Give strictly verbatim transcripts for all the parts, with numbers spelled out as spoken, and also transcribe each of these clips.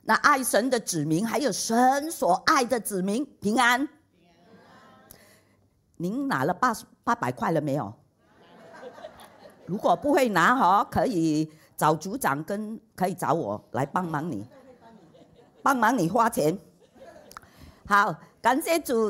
那爱神的子民，还有神所爱的子民，平安。您拿了八八百块了没有？如果不会拿哦，可以找组长跟可以找我来帮忙你，帮忙你花钱。好，感谢主。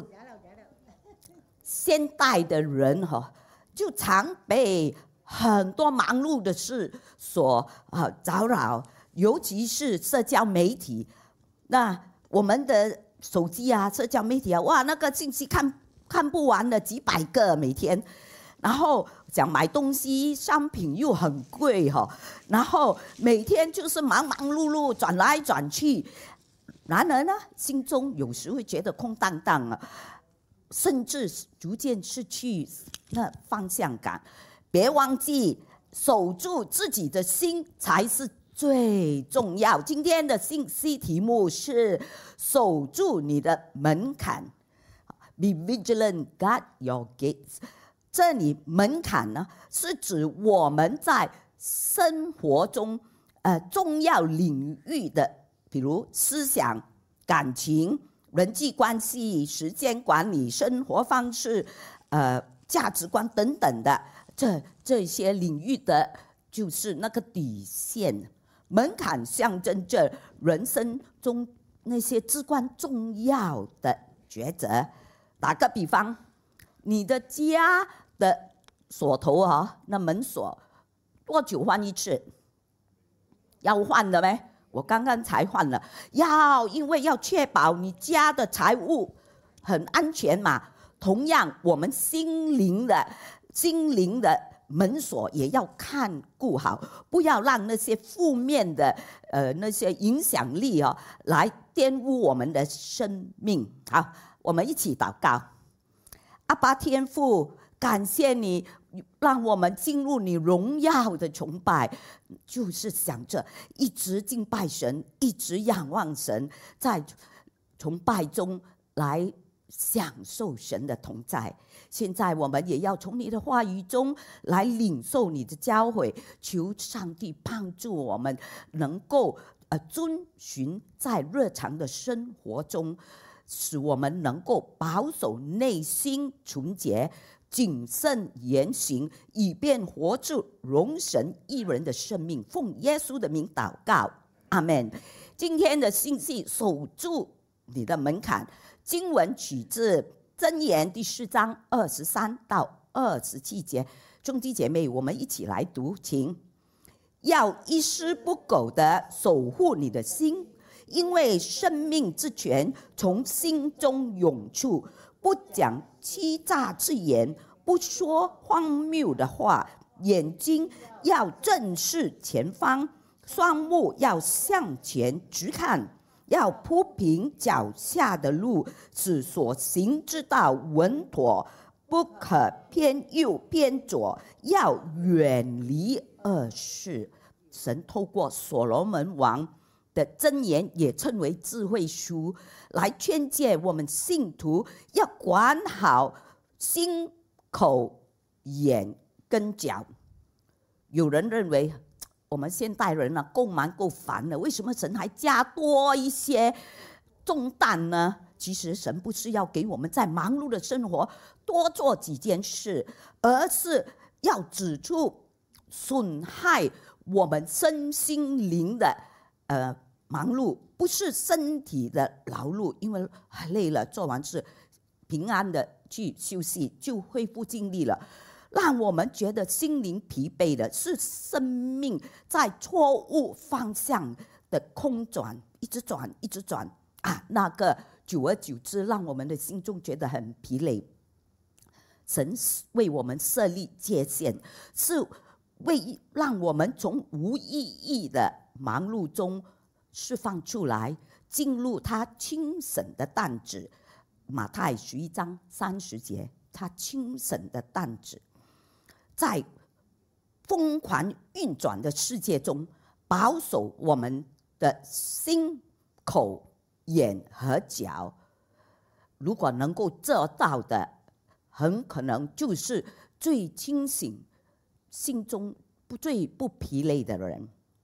现代的人哈、哦，就常被很多忙碌的事所啊扰扰，尤其是社交媒体。那我们的手机啊，社交媒体啊，哇，那个信息看看不完的，几百个每天。然后想买东西，商品又很贵哈、哦，然后每天就是忙忙碌碌，转来转去。然而呢，心中有时会觉得空荡荡啊，甚至逐渐失去那方向感。别忘记守住自己的心才是最重要。今天的信息题目是守住你的门槛。Be vigilant, guard your gates。这里门槛呢，是指我们在生活中呃重要领域的，比如思想、感情、人际关系、时间管理、生活方式、呃价值观等等的这这些领域的，就是那个底线。门槛象征着人生中那些至关重要的抉择。打个比方，你的家的锁头啊，那门锁多久换一次？要换的没？我刚刚才换了。要，因为要确保你家的财物很安全嘛。同样，我们心灵的心灵的门锁也要看顾好，不要让那些负面的呃那些影响力哦来玷污我们的生命。好，我们一起祷告。阿爸天父，感谢你让我们进入你荣耀的崇拜，就是想着一直敬拜神，一直仰望神，在崇拜中来享受神的同在。现在我们也要从你的话语中来领受你的教诲，求上帝帮助我们能够呃遵循在日常的生活中，使我们能够保守内心纯洁，谨慎言行，以便活出荣神益人的生命。奉耶稣的名祷告，阿们。今天的信息，守住你的门槛。经文取自箴言第四章二十三到二十七节。兄弟姐妹，我们一起来读，请。要一丝不苟地守护你的心，因为生命之泉从心中涌出。不讲欺诈之言，不说荒谬的话，眼睛要正视前方，双目要向前直看，要铺平脚下的路，使所行之道稳妥，不可偏右偏左，要远离恶事。神透过所罗门王的箴言，也称为智慧书，来劝诫我们信徒要管好心、口、眼跟脚。有人认为我们现代人呢、啊、够忙够烦了，为什么神还加多一些重担呢？其实神不是要给我们在忙碌的生活多做几件事，而是要指出损害我们身心灵的呃忙碌，不是身体的劳碌，因为累了做完事平安的去休息就恢复精力了。让我们觉得心灵疲惫的是生命在错误方向的空转，一直转一直转啊，那个久而久之让我们的心中觉得很疲累。神为我们设立界限，是为让我们从无意义的忙碌中释放出来，进入他清省的担子。马太十一章三十节，他清省的担子。在疯狂运转的世界中，保守我们的心、口、眼和脚。如果能够做到的，很可能就是最清醒、心中不最不疲累的人。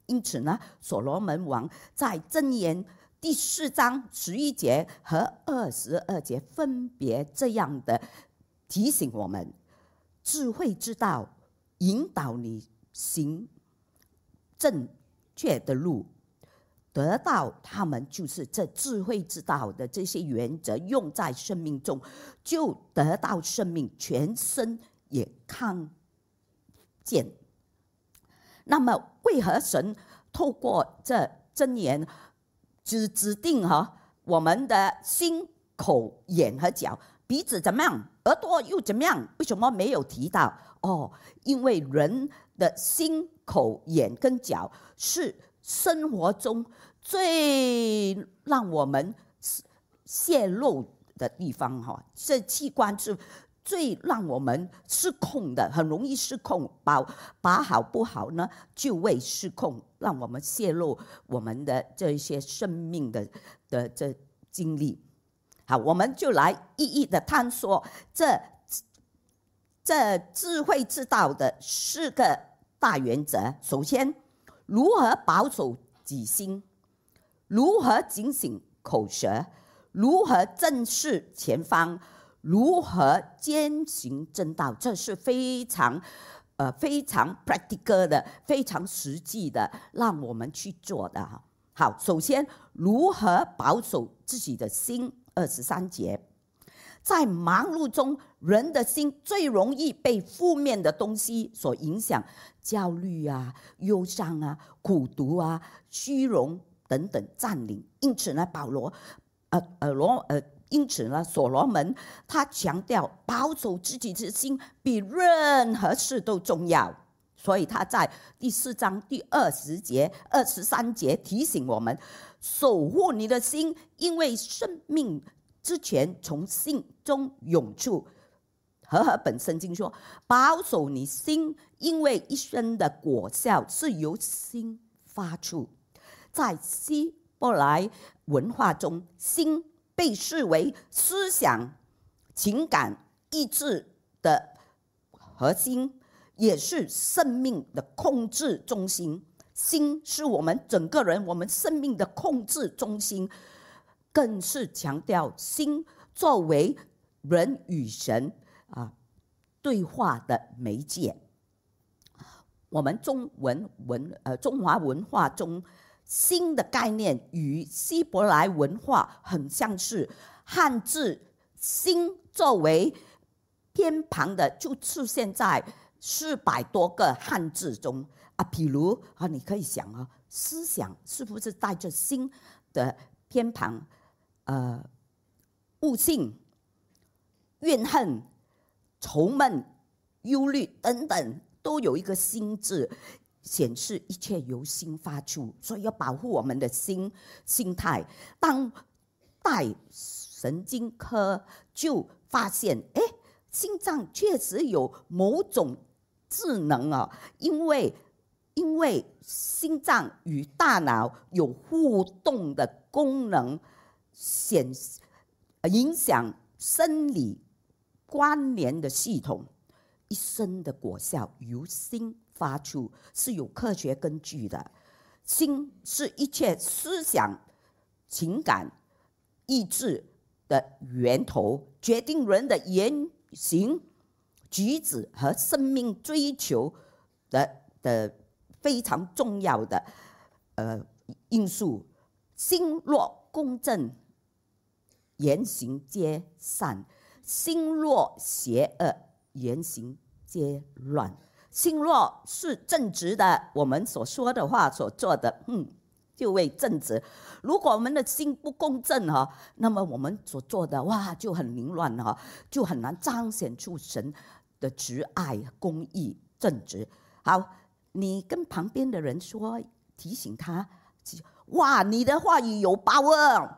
因此呢，所罗门王在箴言第四章十一节和二十二节分别这样的提醒我们：智慧之道引导你行正确的路，得到他们就是这智慧之道的这些原则用在生命中，就得到生命，全身也康健。那么为何神透过这箴言只指定哈我们的心、口、眼和脚，鼻子怎么样，耳朵又怎么样？为什么没有提到？哦，因为人的心、口、眼跟脚是生活中最让我们泄露的地方哈，这器官是最让我们失控的，很容易失控，把把好不好呢，就会失控，让我们泄露我们的这些生命的的这经历。好，我们就来一一的探索这这智慧之道的四个大原则。首先，如何保守己心，如何警醒口舌，如何正视前方，如何坚行正道，这是非常呃非常 practical 的，非常实际的，让我们去做的。好，首先如何保守自己的心，二十三节，在忙碌中，人的心最容易被负面的东西所影响，焦虑啊、忧伤啊、苦毒啊、虚荣等等占领。因此呢，保罗呃呃罗呃。因此呢，所罗门他强调保守自己的心比任何事都重要，所以他在第四章第二十节、二十三节提醒我们：守护你的心，因为生命之泉从心中涌出。和合本圣经说：保守你心，因为一生的果效是由心发出。在希伯来文化中，心被视为思想、情感、意志的核心，也是生命的控制中心。心是我们整个人、我们生命的控制中心，更是强调心作为人与神啊对话的媒介。我们中文文呃中华文化中，心的概念与希伯来文化很相似，汉字心作为偏旁的，就出现在四百多个汉字中啊。比如啊，你可以想啊，思想是不是带着心的偏旁？呃，悟性、怨恨、愁闷、忧虑等等，都有一个心字。显示一切由心发出，所以要保护我们的心心态。当代神经科就发现，哎，心脏确实有某种智能啊，因为因为心脏与大脑有互动的功能，显影响生理关联的系统。一生的果效由心发出，是有科学根据的。心是一切思想、情感、意志的源头，决定人的言行举止和生命追求 的, 的非常重要的呃因素。心若公正，言行皆善；心若邪恶，言行皆乱。心若是正直的，我们所说的话、所做的，嗯，就会正直。如果我们的心不公正哈，那么我们所做的哇就很凌乱哈，就很难彰显出神的慈爱、公义、正直。好，你跟旁边的人说，提醒他，哇，你的话语有把握，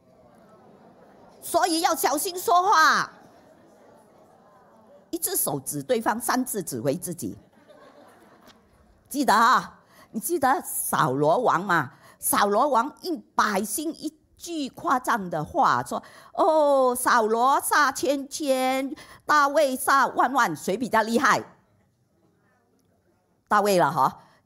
所以要小心说话。一只手指对方，三只指回自己。记得啊，你记得扫罗王嘛？扫罗王应百姓一句夸张的话，说：“哦，扫罗杀千千，大卫杀万万，谁比较厉害？”大卫了哈，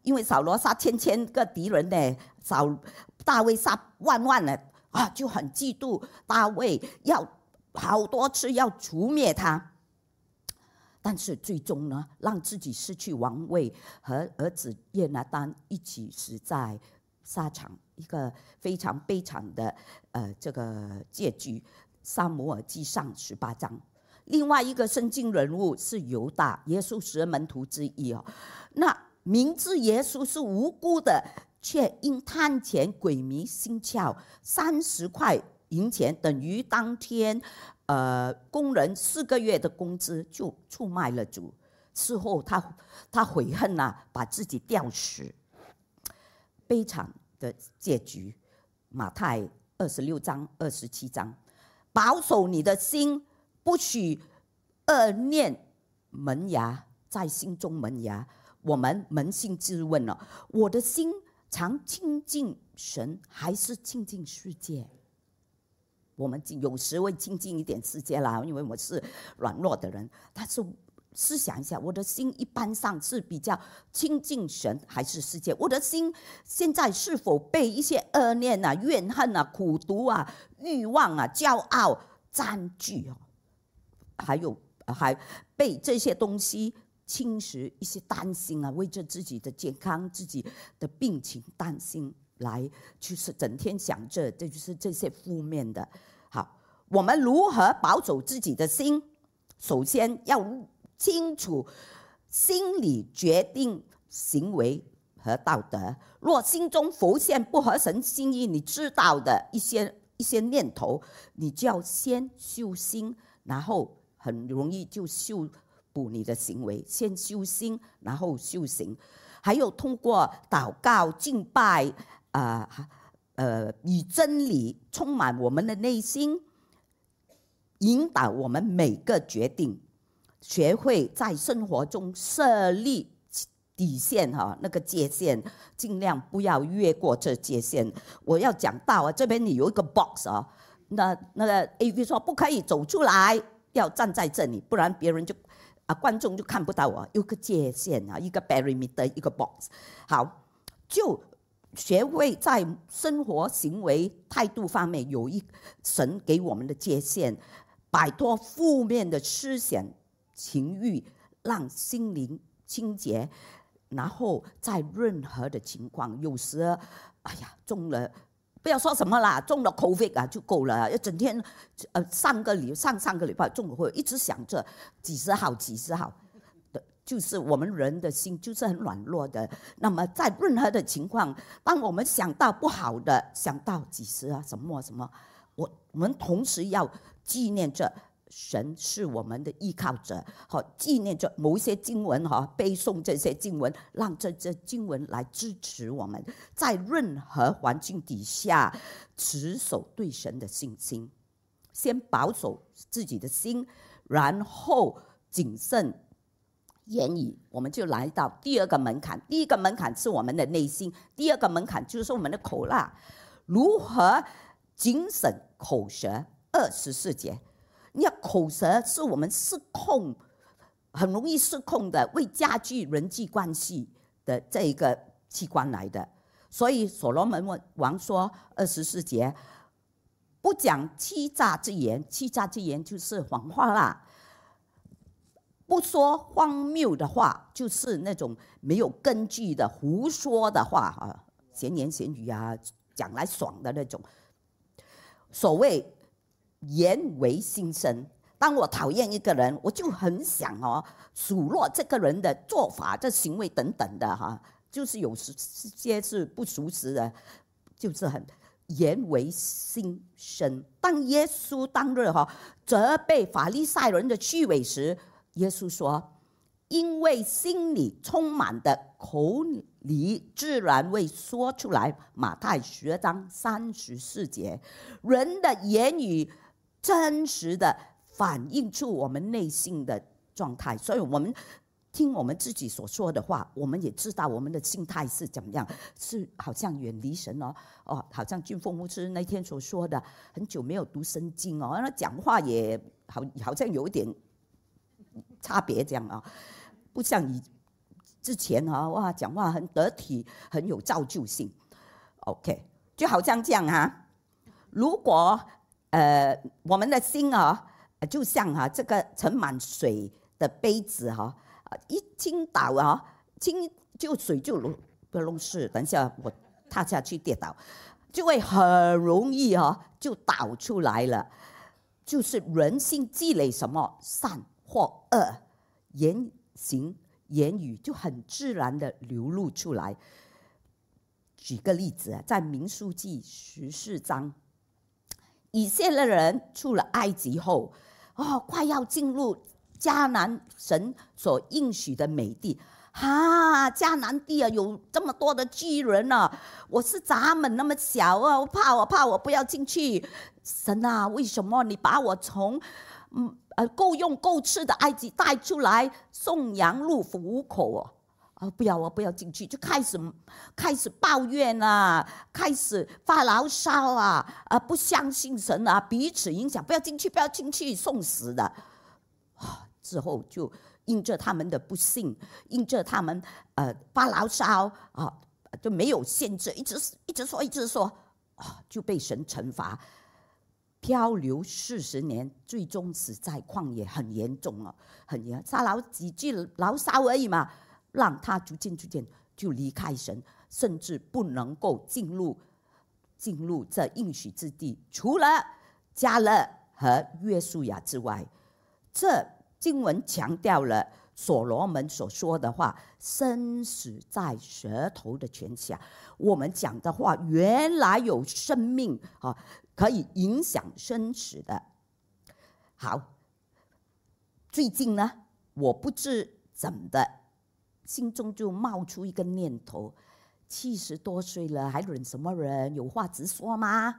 因为扫罗杀千千个敌人呢，扫大卫杀万万呢，啊，就很嫉妒大卫，要好多次要除灭他。但是最终呢，让自己失去王位，和儿子约拿单一起死在沙场，一个非常悲惨的呃这个结局。撒母耳记上十八章。另外一个圣经人物是犹大，耶稣十二门徒之一哦。那明知耶稣是无辜的，却因贪钱鬼迷心窍，三十块银钱等于当天呃工人四个月的工资，就出卖了主。事后他他悔恨啊，把自己吊死，悲惨的结局。马太二十六章、二十七章，保守你的心，不许恶念萌芽，在心中萌芽。我们扪心自问了，我的心常亲近神，还是亲近世界？我们有时会亲近一点世界啦，因为我是软弱的人。但是试想一下，我的心一般上是比较亲近神还是世界？我的心现在是否被一些恶念啊、怨恨啊、苦毒啊、欲望啊、骄傲占据哦？还有还被这些东西侵蚀，一些担心啊，为着自己的健康、自己的病情担心，来就是整天想着，这就是这些负面的。好，我们如何保守自己的心？首先要清楚心理决定行为和道德。若心中浮现不合神心意，你知道的一些一些念头，你就要先修心，然后很容易就修补你的行为。先修心，然后修行。还有通过祷告、敬拜，啊、呃，呃，以真理充满我们的内心，引导我们每个决定。学会在生活中设立底线哈，那个界限，尽量不要越过这界限。我要讲到啊，这边你有一个 box 啊，那那个 A V 说不可以走出来，要站在这里，不然别人就啊观众就看不到我。有个界限啊，一个 perimeter， 一个 box。好，就学会在生活、行为、态度方面有一神给我们的界限，摆脱负面的思想、情欲，让心灵清洁。然后在任何的情况，有时哎呀中了，不要说什么啦，中了 COVID 啊就够了，一整天呃上个礼上上个礼拜中了，会一直想着几十号几十号，就是我们人的心就是很软弱的。那么在任何的情况，当我们想到不好的，想到几十啊什么什么，我我们同时要纪念着神是我们的依靠者，好，纪念着某一些经文哈，背诵这些经文，让这些经文来支持我们，在任何环境底下持守对神的信心。先保守自己的心，然后谨慎言语。我们就来到第二个门槛，第一个门槛是我们的内心，第二个门槛就是我们的口啦。如何谨慎口舌？二十四节。你要口舌是我们失控，很容易失控的，为加剧人际关系的这一个器官来的。所以所罗门王说二十四节，不讲欺诈之言，欺诈之言就是谎话啦。不说荒谬的话，就是那种没有根据的胡说的话啊，闲言闲语啊，讲来爽的那种。所谓言为心生，当我讨厌一个人，我就很想哦数落这个人的做法、这行为等等的哈，就是有些是不属实的，就是很言为心生。当耶稣当日哈责备法利赛人的虚伪时，耶稣说：“因为心里充满的，口里自然会说出来。”马太十章三十四节，人的言语真实的反映出我们内心的状态，所以我们听我们自己所说的话，我们也知道我们的心态是怎么样，是好像远离神哦，哦，好像俊峰牧师那天所说的，很久没有读圣经哦，那讲话也好好像有一点差别这样啊，不像以之前啊，哇，讲话很得体，很有造就性。OK， 就好像这样啊，如果呃我们的心啊，就像啊这个盛满水的杯子哈、啊，一倾倒啊，倾就水就漏不漏事，等一下我踏下去跌倒，就会很容易啊就倒出来了。就是人性积累什么善或恶，言行言语就很自然的流露出来。举个例子啊，在民数记十四章，以色列人出了埃及后，哦，快要进入迦南神所应许的美地。哈、啊，迦南地啊，有这么多的巨人啊！我是闸门那么小啊，我怕我怕我不要进去。神啊，为什么你把我从嗯呃够用够吃的埃及带出来，送羊入虎口啊？啊，不要我不要进去，就开始开始抱怨啊，开始发牢骚啊，啊，不相信神啊，彼此影响，不要进去，不要进去，送死的。啊，之后就。因着他们的不幸，因着他们呃发牢骚啊，就没有限制，一直一直说一直说啊，就被神惩罚，漂流四十年，最终死在旷野，很严重啊，很严，撒牢几句牢骚而已嘛，让他逐渐逐渐就离开神，甚至不能够进入进入这应许之地，除了迦勒和约书亚之外，这。经文强调了所罗门所说的话，生死在舌头的权下。我们讲的话原来有生命啊，可以影响生死的。好，最近呢，我不知怎么的，心中就冒出一个念头：七十多岁了，还忍什么忍？有话直说吗？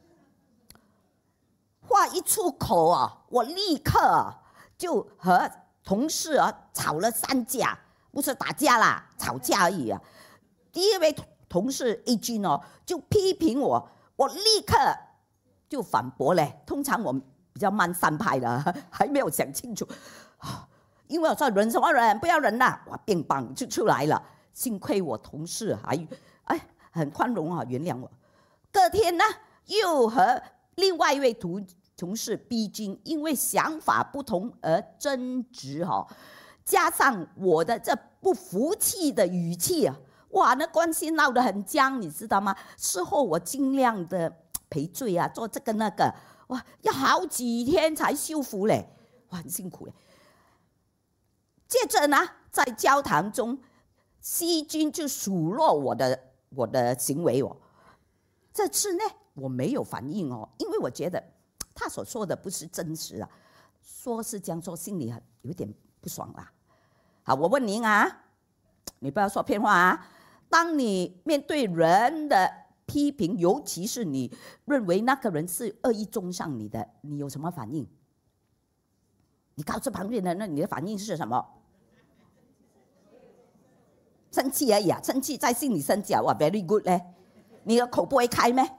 话一出口啊，我立刻、啊。就和同事啊吵了三架，不是打架啦，吵架而已啊。第一位同事 A 君哦，就批评我，我立刻就反驳嘞。通常我比较慢三拍的，还没有想清楚，因为我说忍什么忍，不要忍啦，哇，乒乓就出来了。幸亏我同事还哎很宽容啊，原谅我。隔天呢，又和另外一位同。同事 B 君因为想法不同而争执哈，加上我的这不服气的语气啊，哇，那关系闹得很僵，你知道吗？事后我尽量的赔罪啊，做这个那个，哇，要好几天才修复嘞，哇，很辛苦嘞。接着呢，在交谈中 ，C 君就数落我的我的行为哦。这次呢，我没有反应哦，因为我觉得。他所说的不是真实啊，说是这样说，心里有点不爽啦。好，我问您啊，你不要说骗话啊。当你面对人的批评，尤其是你认为那个人是恶意中伤你的，你有什么反应？你告诉旁边的人，你的反应是什么？生气而已啊，生气在心里生气啊，哇 ，very good 嘞，你的口不会开咩？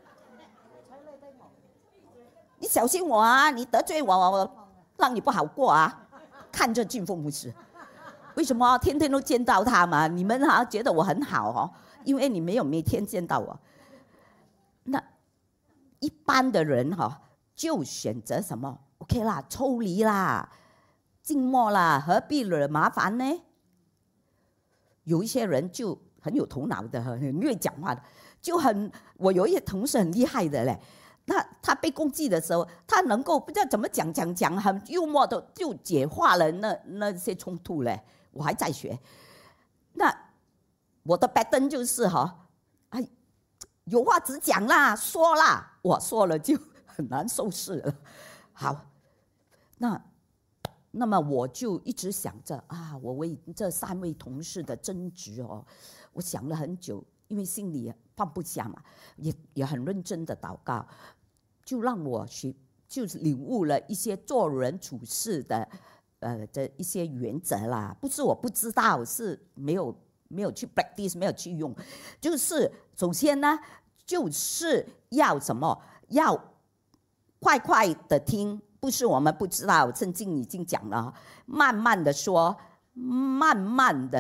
你小心我啊！你得罪我，我让你不好过啊！看着俊峰牧师，为什么天天都见到他嘛？你们哈、啊、觉得我很好哦，因为你没有每天见到我。那一般的人哈、啊、就选择什么 ？OK 啦，抽离啦，静默啦，何必惹麻烦呢？有一些人就很有头脑的，很会讲话的，就很我有一些同事很厉害的嘞。那他被攻击的时候，他能够不知道怎么讲讲讲，很幽默的就解化了那那些冲突嘞。我还在学。那我的 pattern 就是哈，哎，有话直讲啦，说啦，我说了就很难收拾了。好，那那么我就一直想着啊，我为这三位同事的争执哦，我想了很久，因为心里放不下嘛，也也很认真的祷告。就让我学，就是领悟了一些做人处事的，呃的一些原则啦。不是我不知道，是没有没有去 practice， 没有去用。就是首先呢，就是要什么，要快快的听，不是我们不知道，圣经已经讲了，慢慢的说，慢慢的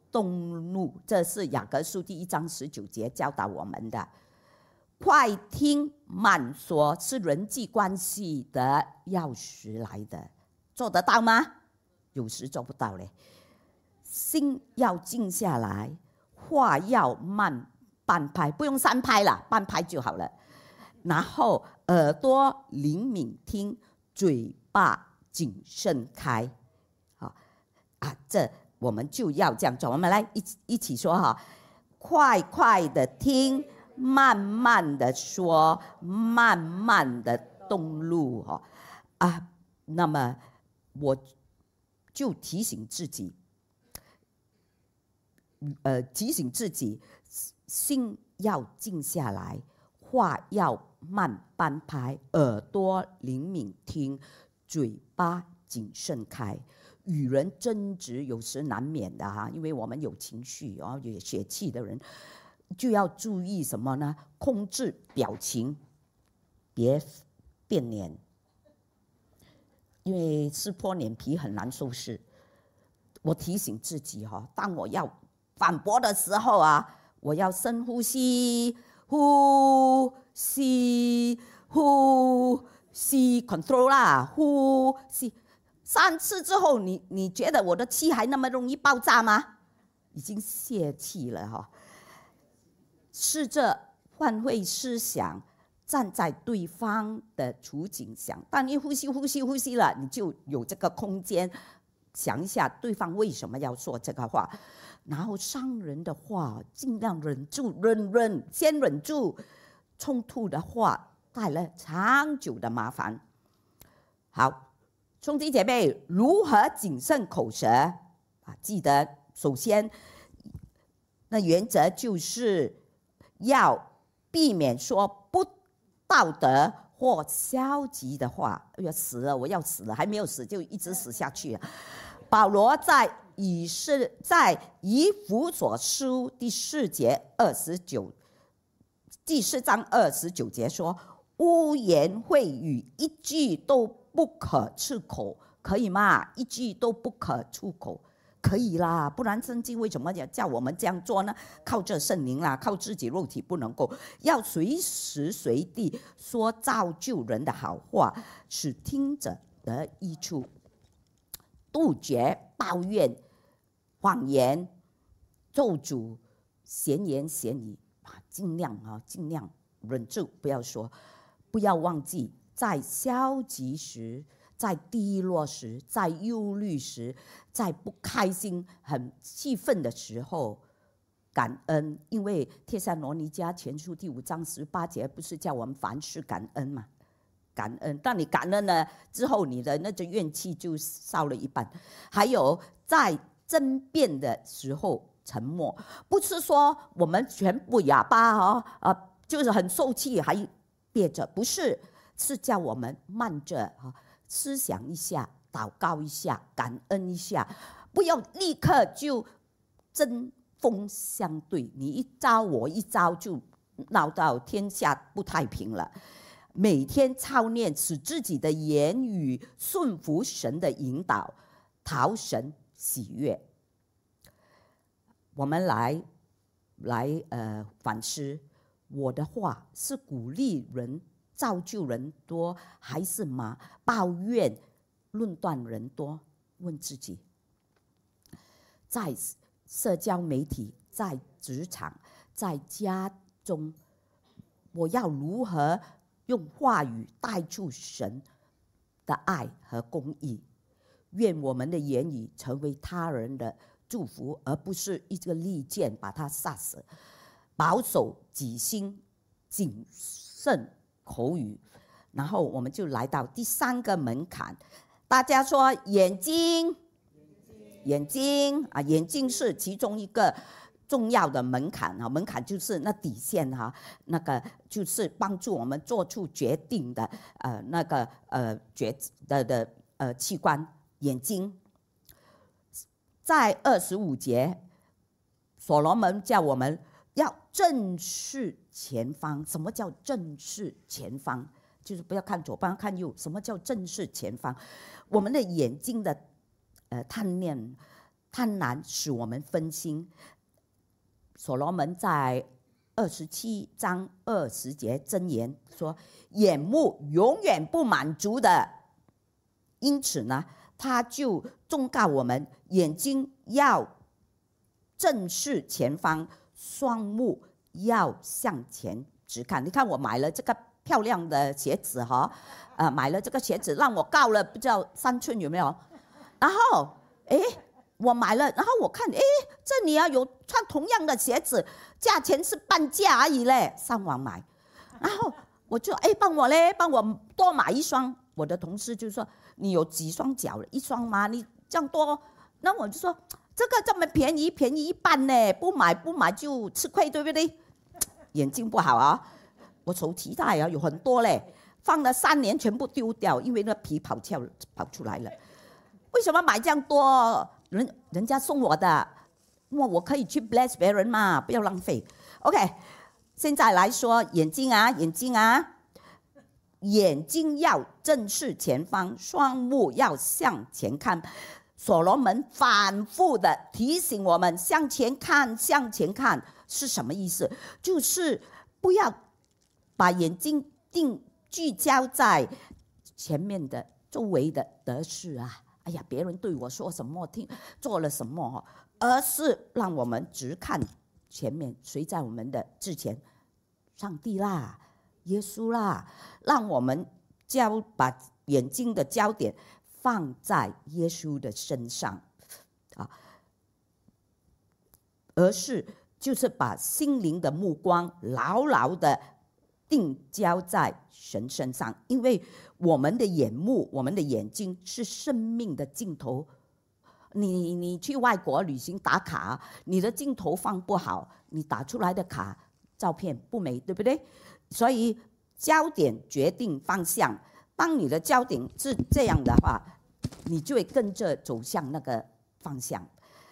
动怒，这是雅各书第一章十九节教导我们的。快听慢说是人际关系的钥匙来的，做得到吗？有时做不到嘞。心要静下来，话要慢半拍，不用三拍了，半拍就好了。然后耳朵灵敏听，嘴巴谨慎开。好啊，这我们就要这样做。我们来一起一起说哈，快快的听，慢慢的说，慢慢的动怒哈啊。那么我就提醒自己，呃，提醒自己，心要静下来，话要慢半拍，耳朵灵敏听，嘴巴谨慎开。与人争执有时难免的哈，因为我们有情绪，然后有血气的人，就要注意什么呢？控制表情，别变脸，因为撕破脸皮很难收拾。我提醒自己哈，当我要反驳的时候啊，我要深呼吸，呼吸，呼吸 ，control 啦，呼吸。三次之后，你你觉得我的气还那么容易爆炸吗？已经泄气了哈。试着换位思想，站在对方的处境想。当你呼吸呼吸呼吸了，你就有这个空间想一下对方为什么要说这个话，然后伤人的话尽量忍住，忍忍先忍住，冲突的话带来长久的麻烦。好。兄弟姐妹，如何谨慎口舌啊？记得，首先，那原则就是要避免说不道德或消极的话。要死了，我要死了，还没有死就一直死下去了。保罗在以是在以弗所书第四节二十九，第四章二十九节说：污言秽语一句都不可出口，可以吗？一句都不可出口，可以啦，不然圣经为什么要叫我们这样做呢？靠这圣灵啦，靠自己肉体不能够，要随时随地说造就人的好话，使听者得益处，杜绝抱怨、谎言、咒诅、闲言闲语啊，尽量啊，尽量忍住，不要说，不要忘记。在消极时，在低落时，在忧虑时，在不开心、很气愤的时候，感恩。因为帖撒罗尼迦前书第五章十八节不是叫我们凡事感恩吗？感恩，当你感恩了之后，你的那种怨气就少了一半。还有在争辩的时候沉默，不是说我们全部哑巴哦，啊，就是很受气还憋着，不是。是叫我们慢着思想一下，祷告一下，感恩一下，不要立刻就针锋相对，你一招我一招，就闹到天下不太平了。每天操练，使自己的言语顺服神的引导，讨神喜悦。我们来来呃反思，我的话是鼓励人、造就人多，还是嘛抱怨、论断人多？问自己，在社交媒体、在职场、在家中，我要如何用话语带出神的爱和公义？愿我们的言语成为他人的祝福，而不是一个利剑把他杀死。保守己心，谨慎口语。然后我们就来到第三个门槛，大家说眼睛，眼睛啊，眼睛是其中一个重要的门槛啊，门槛就是那底线哈，那个就是帮助我们做出决定的呃那个呃决的的呃器官，眼睛。在二十五节，所罗门叫我们要正视前方。什么叫正视前方？就是不要看左，不要看右。什么叫正视前方？我们的眼睛的呃贪念， 贪婪使我们分心。所罗门在二十七章二十节箴言说，眼目永远不满足的，因此呢，他就忠告我们，眼睛要正视前方，双目要向前直看。你看我买了这个漂亮的鞋子哈，呃，买了这个鞋子让我告了不知道三寸有没有？然后，哎，我买了，然后我看，哎，这里啊有穿同样的鞋子，价钱是半价而已嘞，上网买，然后我就哎帮我嘞，帮我多买一双。我的同事就说：“你有几双脚？一双吗？你这样多？”那我就说。这个这么便宜，便宜一半呢，不买不买就吃亏，对不对？眼睛不好啊，我手提袋啊有很多嘞，放了三年全部丢掉，因为那皮跑翘跑出来了。为什么买这样多？人人家送我的，我我可以去 bless 别人嘛，不要浪费。OK， 现在来说眼睛啊，眼睛啊，眼睛要正视前方，双目要向前看。所罗门反复的提醒我们，向前看，向前看是什么意思？就是不要把眼睛定聚焦在前面的周围的得失啊，哎呀，别人对我说什么，听做了什么，而是让我们只看前面，谁在我们的之前？上帝啦，耶稣啦，让我们焦把眼睛的焦点放在耶稣的身上啊，而是就是把心灵的目光牢牢的定焦在神身上，因为我们的眼目，我们的眼睛是生命的镜头。你你去外国旅行打卡，你的镜头放不好，你打出来的卡照片不美，对不对？所以焦点决定方向。当你的焦点是这样的话，你就会跟着走向那个方向。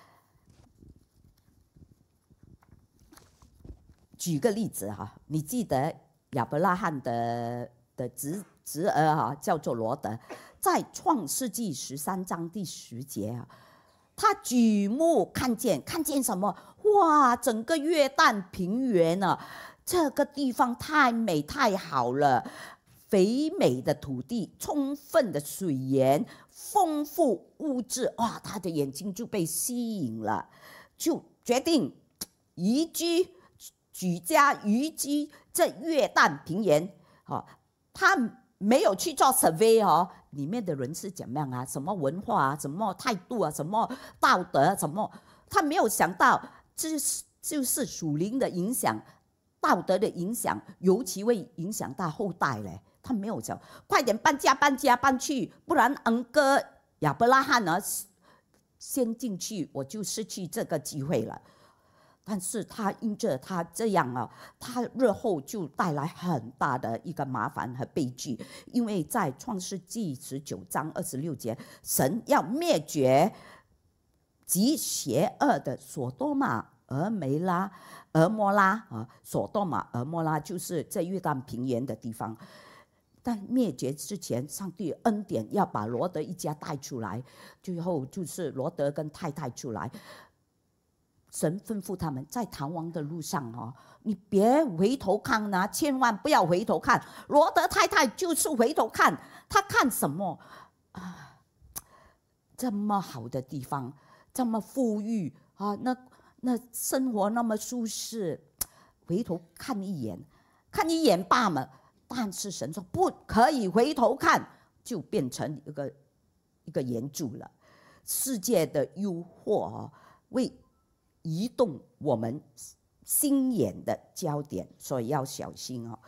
举个例子哈，你记得亚伯拉罕的的侄侄儿哈，叫做罗德，在创世纪十三章第十节啊，他举目看见，看见什么？哇，整个约旦平原啊，这个地方太美太好了。肥美的土地，充分的水源，丰富物质，哇！他的眼睛就被吸引了，就决定移居举家移居这约旦平原。哦，他没有去做 survey 哦，里面的人是怎么样啊？什么文化啊？什么态度啊？什么道德啊？什么？他没有想到，这是就是属灵的影响，道德的影响，尤其会影响到后代嘞。他没有讲，快点搬家搬家搬去，不然恩哥亚伯拉罕呢先进去，我就失去这个机会了。但是他因着他这样啊，他日后就带来很大的一个麻烦和悲剧，因为在创世纪十九章二十六节，神要灭绝极邪恶的所多玛、俄梅拉、俄摩拉啊，所多玛、俄摩拉就是在约旦平原的地方。但灭绝之前，上帝恩典要把罗德一家带出来，最后就是罗德跟太太出来。神吩咐他们在逃亡的路上哦，你别回头看啊，千万不要回头看。罗德太太就是回头看，他看什么啊？这么好的地方，这么富裕啊，那那生活那么舒适，回头看一眼，看一眼罢了。但是神说不可以回头看，就变成一个一个援助了。世界的诱惑哦，为移动我们心眼的焦点，所以要小心哦。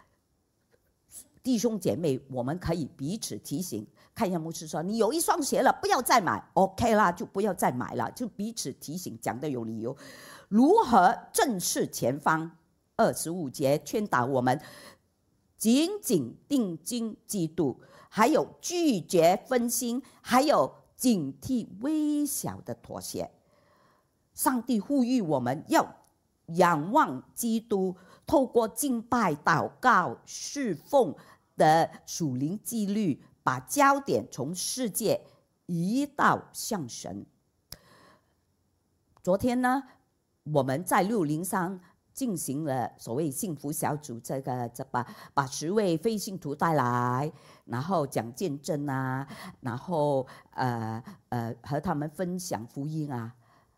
弟兄姐妹，我们可以彼此提醒。看一下牧师说，你有一双鞋了，不要再买 ，OK 啦，就不要再买了，就彼此提醒，讲的有理由。如何正视前方？二十五节劝导我们。紧紧定睛基督，还有拒绝分心，还有警惕微小的妥协。上帝呼吁我们要仰望基督，透过敬拜、祷告、侍奉的属灵纪律，把焦点从世界移到向神。 昨天呢，我们在六零三进行了所谓幸福小组，这个这把把十位非信徒带来，然后讲见证啊，然后呃呃和他们分享福音啊。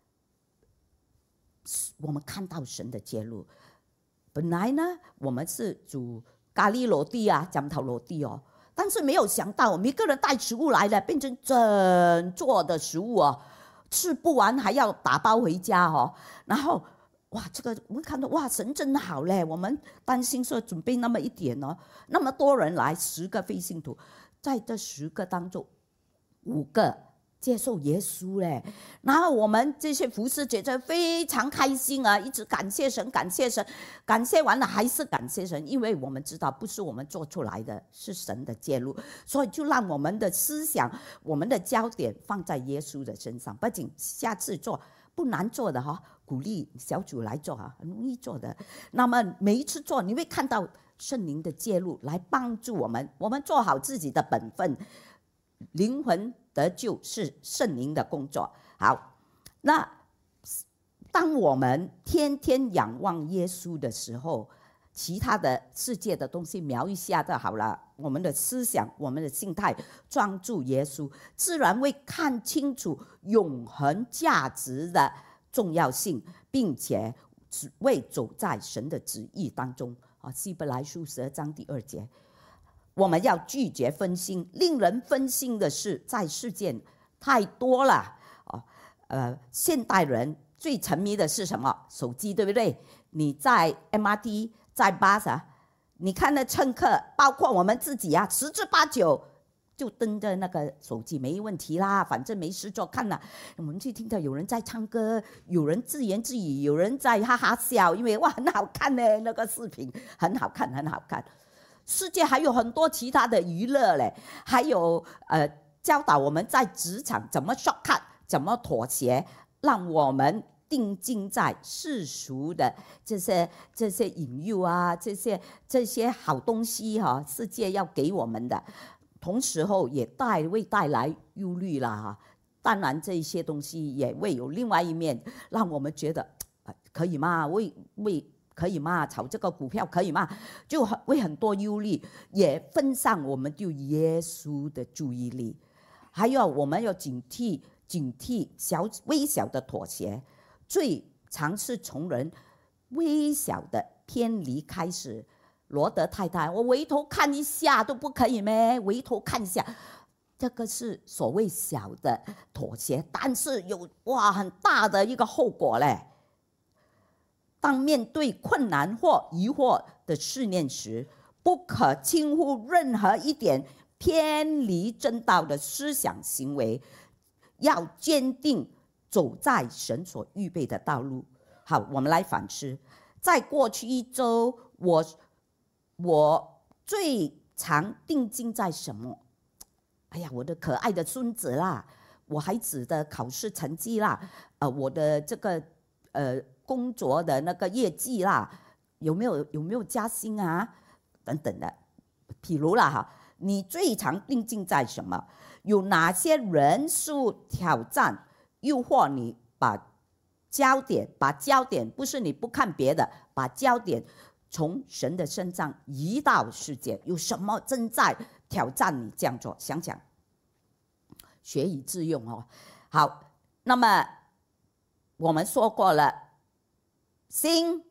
我们看到神的介入。本来呢，我们是煮咖喱螺地啊，酱头螺地哦，但是没有想到，每个人带食物来了，变成整桌的食物哦，吃不完还要打包回家哦。然后，哇，这个我们看到，哇，神真好嘞！我们担心说准备那么一点哦，那么多人来，十个非信徒，在这十个当中，五个接受耶稣嘞，然后我们这些服侍姐姐非常开心啊，一直感谢神，感谢神，感谢完了还是感谢神，因为我们知道不是我们做出来的，是神的介入，所以就让我们的思想、我们的焦点放在耶稣的身上。不仅下次做不难做的哈，鼓励小组来做啊，很容易做的。那么每一次做，你会看到圣灵的介入来帮助我们，我们做好自己的本分，灵魂得救是圣灵的工作。好，那当我们天天仰望耶稣的时候，其他的世界的东西瞄一下就好了。我们的思想、我们的心态专注耶稣，自然会看清楚永恒价值的重要性，并且为走在神的旨意当中。啊，希伯来书十二章第二节。我们要拒绝分心，令人分心的事在世间太多了。哦，呃，现代人最沉迷的是什么？手机，对不对？你在 M R T， 在巴士，你看那乘客，包括我们自己啊，十之八九就盯着那个手机，没问题啦，反正没事做，看了。我们去听到有人在唱歌，有人自言自语，有人在哈哈笑，因为哇，很好看呢，那个视频很好看，很好看。世界还有很多其他的娱乐嘞，还有呃教导我们在职场怎么 shortcut， 怎么妥协，让我们定睛在世俗的这些这些引诱啊，这些这些好东西哈、啊，世界要给我们的，同时候也带会带来忧虑啦哈。当然这些东西也会有另外一面，让我们觉得、呃、可以吗？为为。可以吗？炒这个股票可以吗？就会很多忧虑，也分散我们对耶稣的注意力。还有我们要警惕，警惕小微小的妥协，最常是从人微小的偏离开始。罗德太太，我回头看一下都不可以咩？回头看一下，这个是所谓小的妥协，但是有哇很大的一个后果嘞。当面对困难或疑惑的试炼时，不可轻忽任何一点偏离正道的思想行为，要坚定走在神所预备的道路。好，我们来反思，在过去一周，我我最常定睛在什么？哎呀，我的可爱的孙子啦，我孩子的考试成绩啦，呃，我的这个呃。工作的那个业绩啦，有没有有没有加薪啊？等等的，譬如啦哈，你最常定睛在什么？有哪些人数挑战诱惑你把焦点，把焦点不是你不看别的，把焦点从神的身上移到世界？有什么正在挑战你这样做？想想，学以致用哦。好，那么我们说过了。心、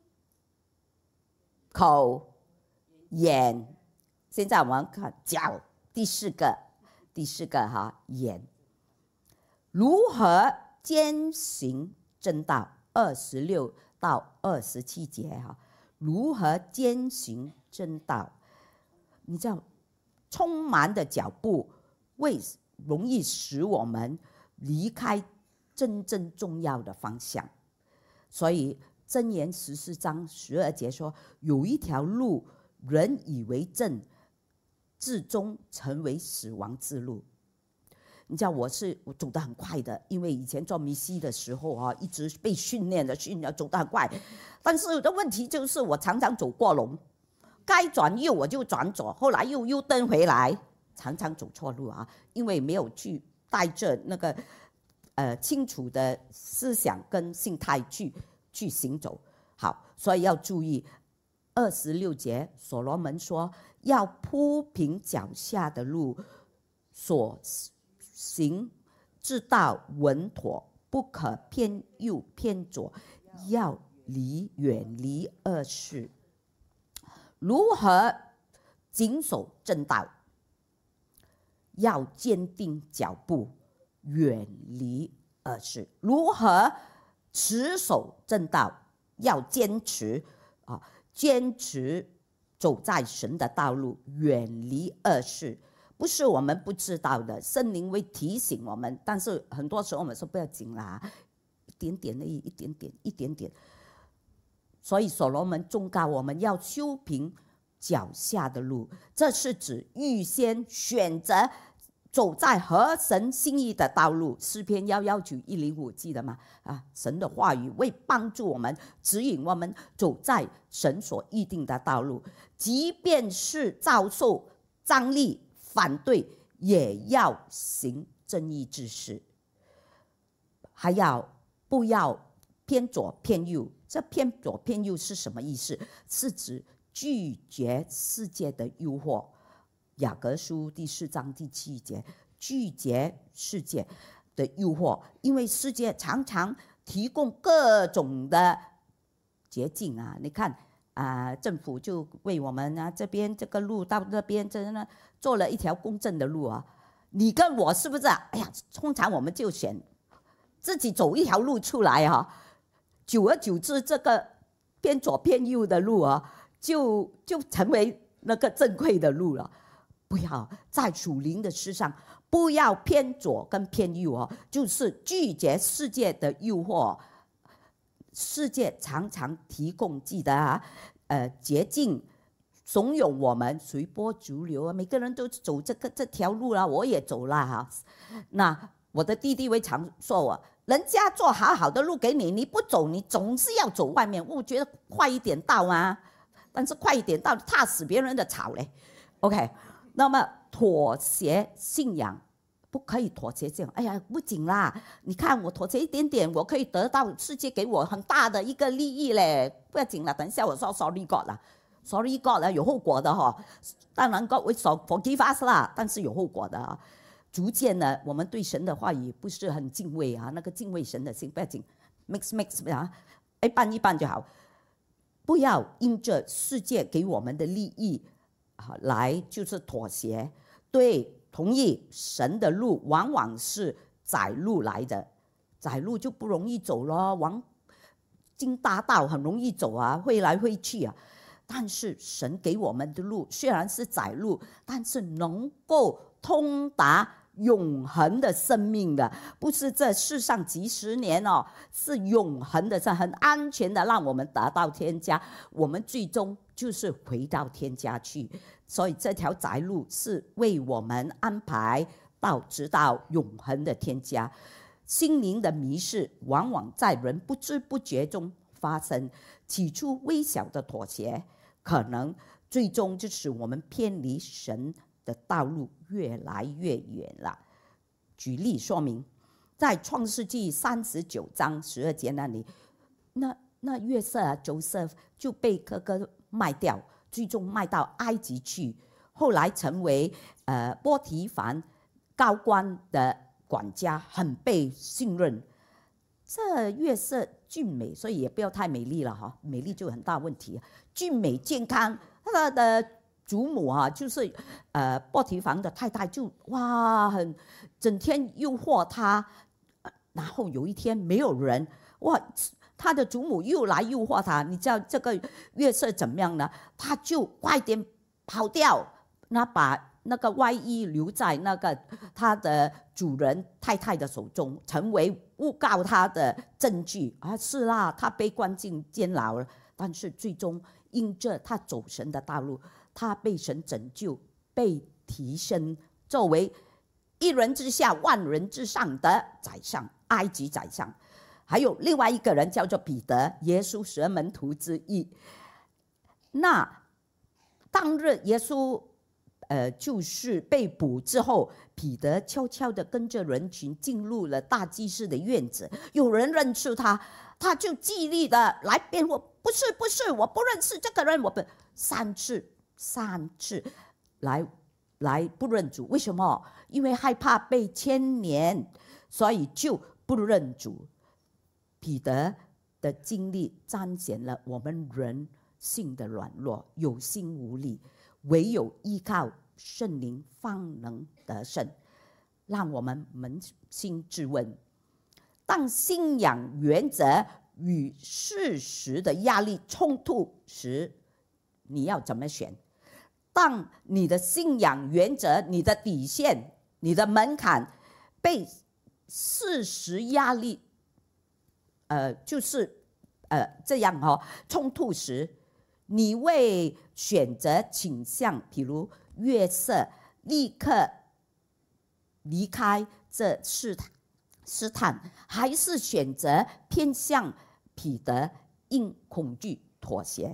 口、眼，现在我们看脚，第四个，第四个哈，眼，如何坚行真道？二十六到二十七节哈，如何坚行真道？你知道，匆忙的脚步会容易使我们离开真正重要的方向，所以。箴言十四章十二节说：“有一条路，人以为正，至终成为死亡之路。”你知道我是我走得很快的，因为以前做密西的时候啊，一直被训练的训练走得很快。但是有的问题就是我常常走过龙，该转右我就转左，后来又又蹬回来，常常走错路啊，因为没有去带着那个。 呃清楚的思想跟心态去去行走。好，所以要注意二十六节，所罗门说要铺平脚下的路，所行之道稳妥，不可偏右偏左，要离远离恶事。如何谨守正道？要坚定脚步，远离恶事。如何持守正道？要坚持啊，坚持走在神的道路，远离恶事。不是我们不知道的，圣灵会提醒我们，但是很多时候我们说不要紧啦，一点点而已，一点点，一点点。所以所罗门忠告我们要修平脚下的路，这是指预先选择走在合神心意的道路。诗篇一一九一零五记得吗？啊，神的话语会帮助我们，指引我们走在神所预定的道路，即便是遭受张力反对，也要行正义之事，还要不要偏左偏右。这偏左偏右是什么意思？是指拒绝世界的诱惑。雅各书第四章第七节，拒绝世界的诱惑，因为世界常常提供各种的捷径啊。你看啊、呃，政府就为我们啊这边这个路到这边这呢做了一条公正的路啊。你跟我是不是？哎呀，通常我们就选自己走一条路出来啊。久而久之，这个偏左偏右的路啊，就就成为那个正规的路了。不要在属灵的事上，不要偏左跟偏右哦，就是拒绝世界的诱惑。世界常常提供，记得啊，呃，捷径，怂恿我们随波逐流啊。每个人都走这个这条路啦，我也走啦哈。那我的弟弟会常说我，人家做好好的路给你，你不走，你总是要走外面。我觉得快一点到啊，但是快一点到，踏死别人的草嘞。OK。那么妥协信仰，不可以妥协信仰。哎呀，不紧啦，你看我妥协一点点，我可以得到世界给我很大的一个利益嘞，不要紧啦。等一下我说 sorry God 啦 ，sorry God 啦，有后果的哈。当然 God 会 forgive us 啦，但是有后果的啊。逐渐呢，我们对神的话语不是很敬畏啊，那个敬畏神的心，不要紧 ，mix mix 啊，一半一半就好。不要因着世界给我们的利益来就是妥协。对，同意神的路往往是窄路来的，窄路就不容易走咯，往经大道很容易走啊，会来会去啊。但是神给我们的路虽然是窄路，但是能够通达永恒的生命的，不是这世上几十年哦，是永恒的，是很安全的，让我们达到天家。我们最终就是回到天家去，所以这条窄路是为我们安排到直到永恒的天家。心灵的迷失往往在人不知不觉中发生，起初微小的妥协，可能最终就使我们偏离神的道路越来越远了。举例说明，在创世纪三十九章十二节那里，那那约瑟啊，Joseph就被哥哥卖掉，最终卖到埃及去，后来成为呃波提凡高官的管家，很被信任。这约瑟俊美，所以也不要太美丽了哈，美丽就有很大问题。俊美健康，他的祖母啊，就是呃波提凡的太太就，就哇很整天诱惑他，然后有一天没有人，哇，他的祖母又来诱惑他，你知道这个约瑟怎么样呢？他就快点跑掉，那把那个外衣留在那个他的主人太太的手中，成为诬告他的证据啊！是啦，他被关进监牢了，但是最终因着他走神的道路，他被神拯救，被提升，作为一人之下万人之上的宰相，埃及宰相。还有另外一个人叫做彼得，耶稣十二门徒之一。那当日耶稣呃，就是被捕之后，彼得悄悄地跟着人群进入了大祭司的院子。有人认出他，他就极力的来辩护：不是，不是，我不认识这个人，我不三次，三次来来不认主。为什么？因为害怕被牵连，所以就不认主。彼得的经历彰显了我们人性的软弱，有心无力，唯有依靠圣灵方能得胜。让我们扪心自问，当信仰原则与事实的压力冲突时，你要怎么选？当你的信仰原则、你的底线、你的门槛被事实压力呃，就是呃这样哦冲突时，你会选择倾向，比如约瑟立刻离开这试探试探，还是选择偏向彼得因恐惧妥协？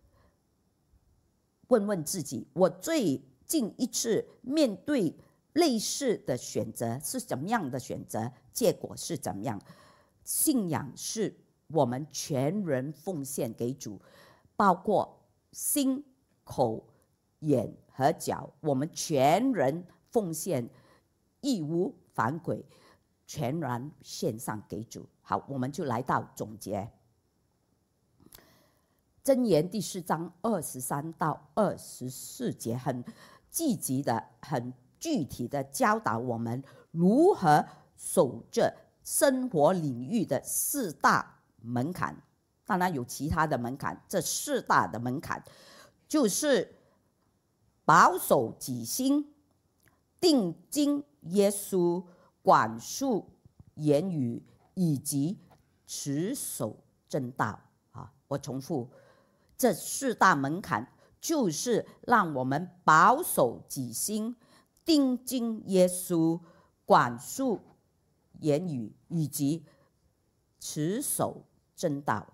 问问自己，我最近一次面对类似的选择是怎么样的选择？结果是怎么样？信仰是我们全人奉献给主，包括心、口、眼和脚，我们全人奉献，义无反悔，全然献上给主。好，我们就来到总结。箴言第四章二十三到二十四节，很积极的、很具体的教导我们如何守着生活领域的四大门槛。当然有其他的门槛，这四大的门槛就是保守己心、定睛耶稣、管束言语以及持守真道。啊，我重复，这四大门槛就是让我们保守己心、定睛耶稣、管束言语以及持守真道。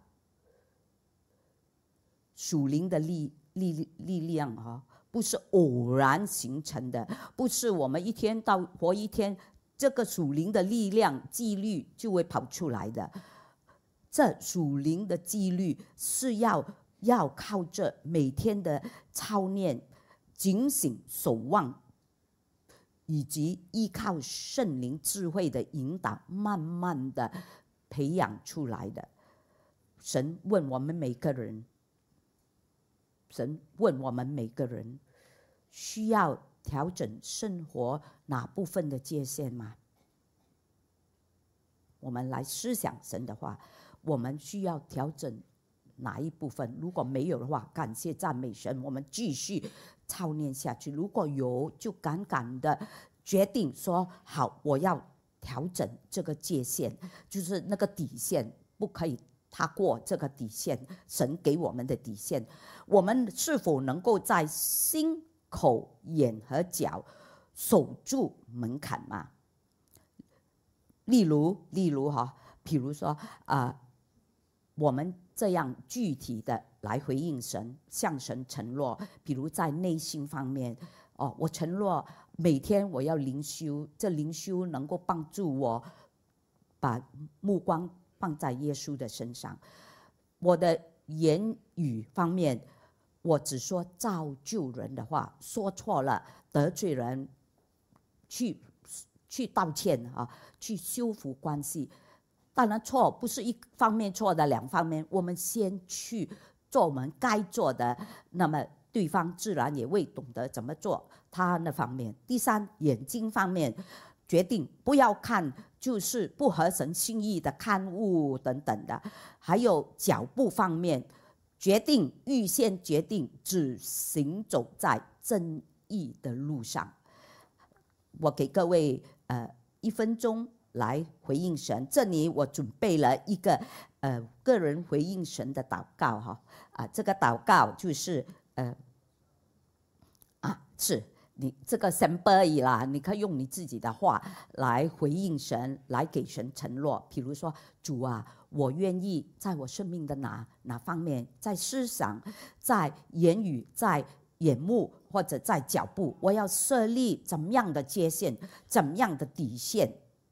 属灵的力力力量啊，不是偶然形成的，不是我们一天到活一天，这个属灵的力量纪律就会跑出来的。这属灵的纪律是要要靠着每天的操练、警醒、守望，以及依靠圣灵智慧的引导，慢慢的培养出来的。神问我们每个人，神问我们每个人，需要调整生活哪部分的界限吗？我们来思想神的话，我们需要调整哪一部分？如果没有的话，感谢赞美神，我们继续操练下去。如果有，就敢敢的决定说好，我要调整这个界限，就是那个底线，不可以踏过这个底线，神给我们的底线。我们是否能够在心、口、眼和脚守住门槛嘛？例如，例如哈，比如说啊、呃，我们这样具体的来回应神，向神承诺，比如在内心方面，哦，我承诺每天我要灵修，这灵修能够帮助我把目光放在耶稣的身上。我的言语方面，我只说造就人的话，说错了得罪人，去去道歉啊，去修复关系。当然错不是一方面错的，两方面，我们先去做我们该做的，那么对方自然也会懂得怎么做他那方面。第三，眼睛方面，决定不要看就是不合神心意的刊物等等的。还有脚步方面，决定预先决定只行走在正义的路上。我给各位呃一分钟来回应神。这里我准备了一个呃个人回应神的祷告哈啊，这个祷告就是呃啊是你这个神而已啦，你可以用你自己的话来回应神，来给神承诺。比如说，主啊，我愿意在我生命的哪哪方面，在思想、在言语、在眼目或者在脚步，我要设立怎么样的界限，怎么样的底线。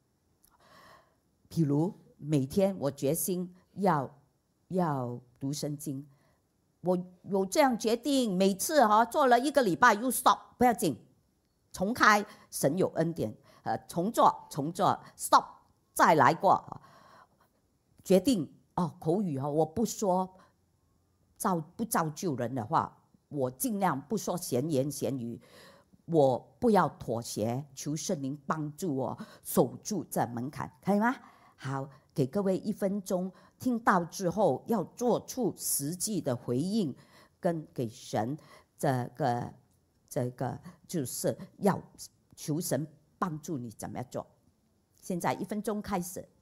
譬如每天我决心要要读圣经，我有这样决定，每次哈、哦、做了一个礼拜又 stop， 不要紧，重开，神有恩典，呃，重做重做 stop， 再来过，决定哦口语哈、哦，我不说造不造就人的话。我尽量不说闲言闲语，我不要妥协，求圣灵帮助我守住这门槛，可以吗？好，给各位一分钟，听到之后要做出实际的回应，跟给神这个这个就是要求神帮助你怎么样做。现在一分钟开始。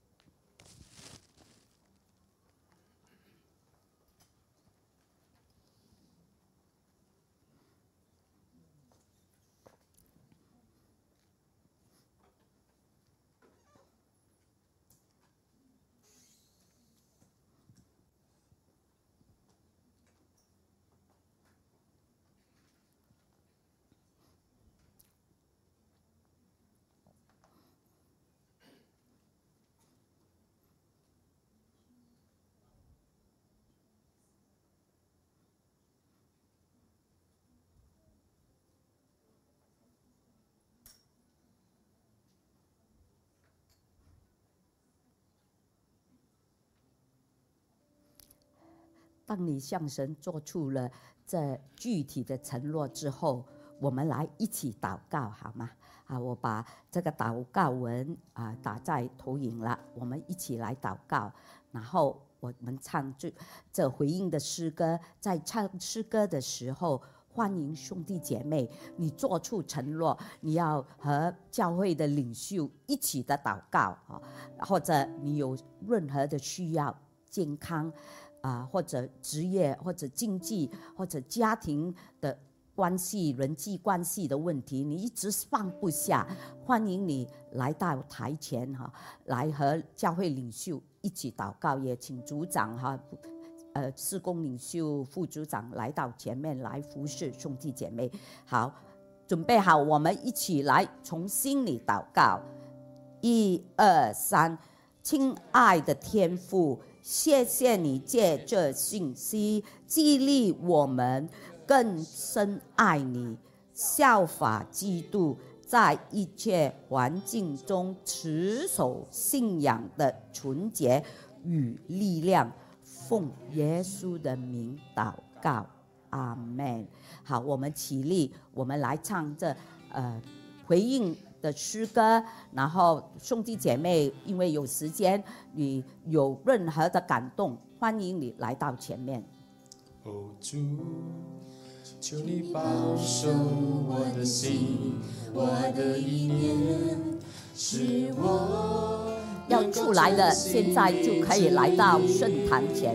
当你向神做出了这具体的承诺之后，我们来一起祷告好吗？啊，我把这个祷告文啊打在投影了，我们一起来祷告，然后我们唱这这回应的诗歌。在唱诗歌的时候，欢迎兄弟姐妹，你做出承诺，你要和教会的领袖一起的祷告啊，或者你有任何的需要，健康。啊，或者职业，或者经济，或者家庭的关系、人际关系的问题，你一直放不下，欢迎你来到台前哈，来和教会领袖一起祷告。也请组长哈，呃，事工领袖、副组长来到前面来服侍兄弟姐妹。好，准备好，我们一起来从心里祷告。一二三，亲爱的天父。谢谢你借这信息激励我们更深爱你，效法基督，在一切环境中持守信仰的纯洁与力量。奉耶稣的名祷告，阿们。好，我们起立，我们来唱这呃回应的诗歌，然后兄弟姐妹，因为有时间，你有任何的感动，欢迎你来到前面。 哦，主，求你保守我的心，我的意念，使我要出来的，现在就可以来到圣坛前。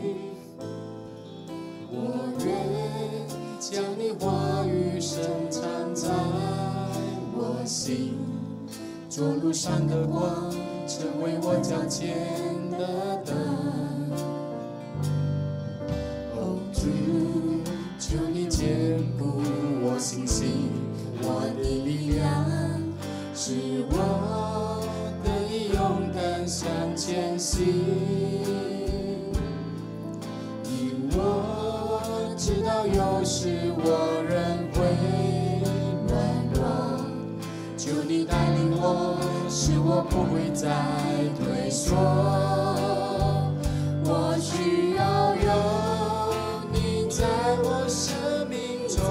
我愿将你话语深藏在我心。做路上的光，成为我脚前的灯。哦，主，求你坚固我信心，我的力量，使我得以勇敢向前行。因我知道有时我仍会软弱，求你带领我，使我不会再退缩。我需要有你在我生命中，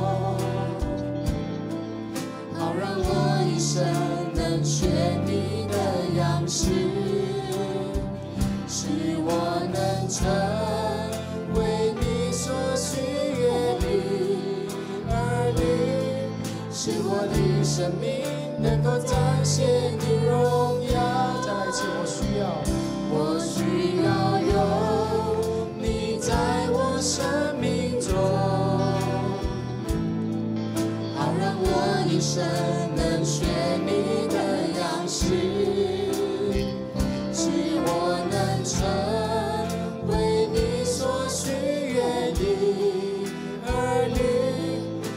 好让我一生能学你的样式，使我能成为你所需悦的儿女，使我的生命能够彰显你荣耀。再来一次，我需要，我需要有你在我生命中，好让我一生能学你的样式，使我能成为你所喜悦的儿女，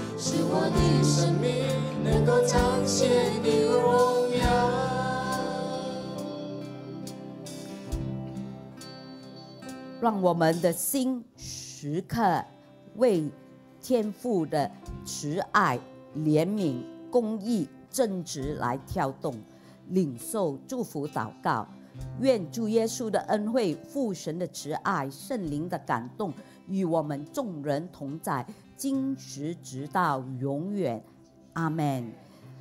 让我们的心时刻为天父的慈爱、怜悯、公义、正直来跳动，领受祝福祷告。愿主耶稣的恩惠、父神的慈爱、圣灵的感动与我们众人同在，今时直到永远。阿们。